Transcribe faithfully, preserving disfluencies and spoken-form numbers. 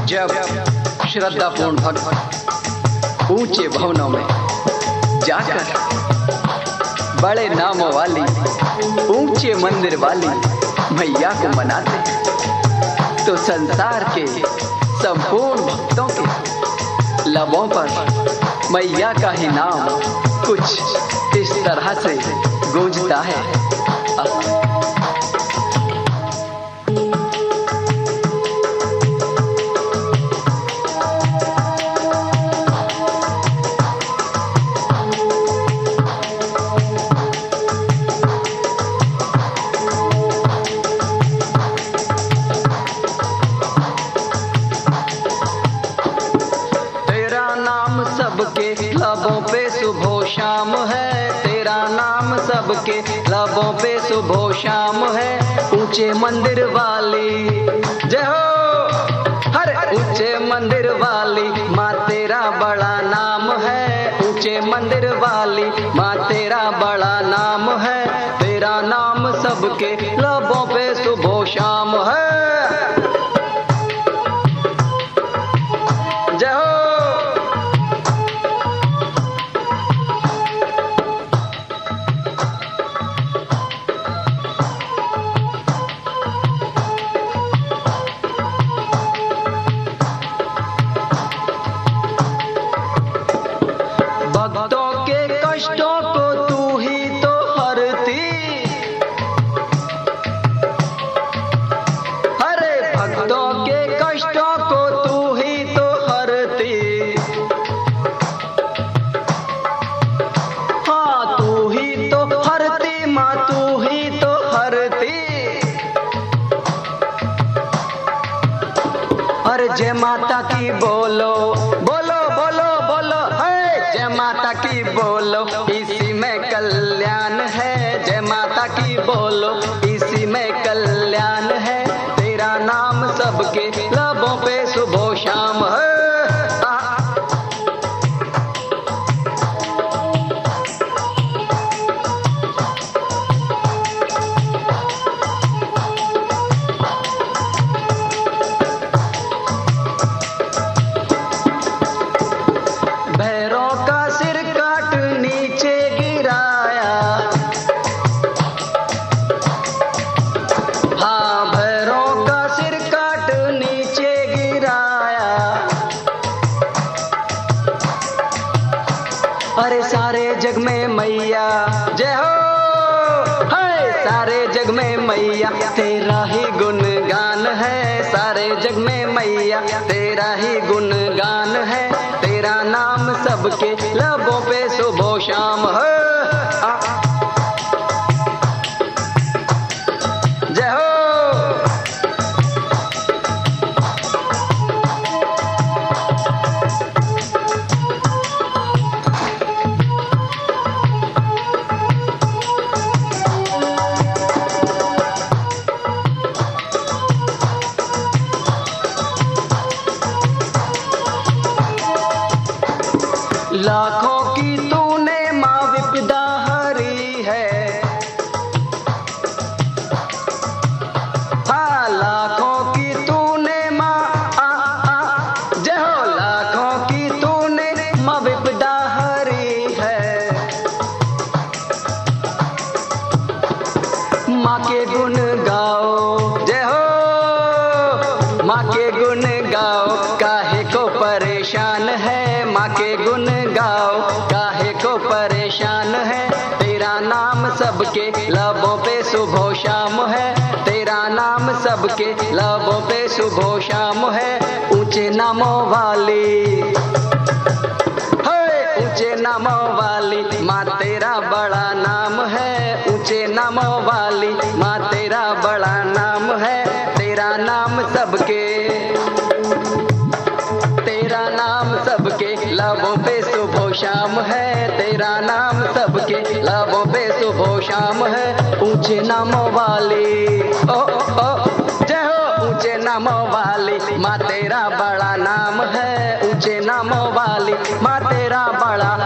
जब श्रद्धापूर्ण भक्त ऊंचे भवनों में जाकर बड़े नामों वाली ऊंचे मंदिर वाली मैया को मनाते तो संसार के संपूर्ण भक्तों के लबों पर मैया का ही नाम कुछ इस तरह से गूंजता है। सबके लबों पे सुबह शाम है, तेरा नाम सबके लबों पे सुबह शाम है। ऊंचे मंदिर वाली जय हो, हर ऊंचे मंदिर वाली माँ तेरा बड़ा नाम है। ऊंचे मंदिर वाली माँ तेरा बड़ा नाम है। तेरा नाम सबके लबों पे सुबह शाम है। जय हो। भक्तों के कष्टों को तू ही तो हरती, अरे भक्तों के कष्टों को तू ही तो हरती। हाँ तू ही तो हरती माँ, तू ही तो हरती। अरे जय माता की बोलो बोलो बोलो बोलो है, जय माता की बोलो इसी में कल्याण है। जय माता की बोलो इसी में कल्याण है। तेरा नाम सबके लबों पे सुबह शाम है। अरे सारे जग में मैया जय हो, है सारे जग में मैया तेरा ही गुणगान है। सारे जग में मैया तेरा ही गुणगान है। तेरा नाम सबके लबों पे सुबह शाम है। जय हो। लाखों की तूने माँ विपदा हरी है, हाँ लाखों की तूने माँ आ आ जय हो। लाखों की तूने माँ विपदा हरी है। माँ के गुण गाओ जय हो, माँ के गुण गाओ काहे को परेशान है। माँ के गुण गाओ काहे को परेशान है। तेरा नाम सबके लबों पे सुबह शाम है। तेरा नाम सबके लबों पे सुबह शाम है। ऊंचे नामों वाली है, ऊंचे नामों वाली माँ तेरा बड़ा नाम है। ऊंचे नामों वाली माँ तेरा बड़ा नाम है। तेरा नाम सबके तेरा नाम सबके लबों पे सुबह शाम है। तेरा नाम सबके लबों पे सुबह शाम है। ऊंचे नामों वाली ओ ओ जय हो, ऊंचे नामों वाली माँ तेरा बड़ा नाम है। ऊंचे नामों वाली माँ तेरा बड़ा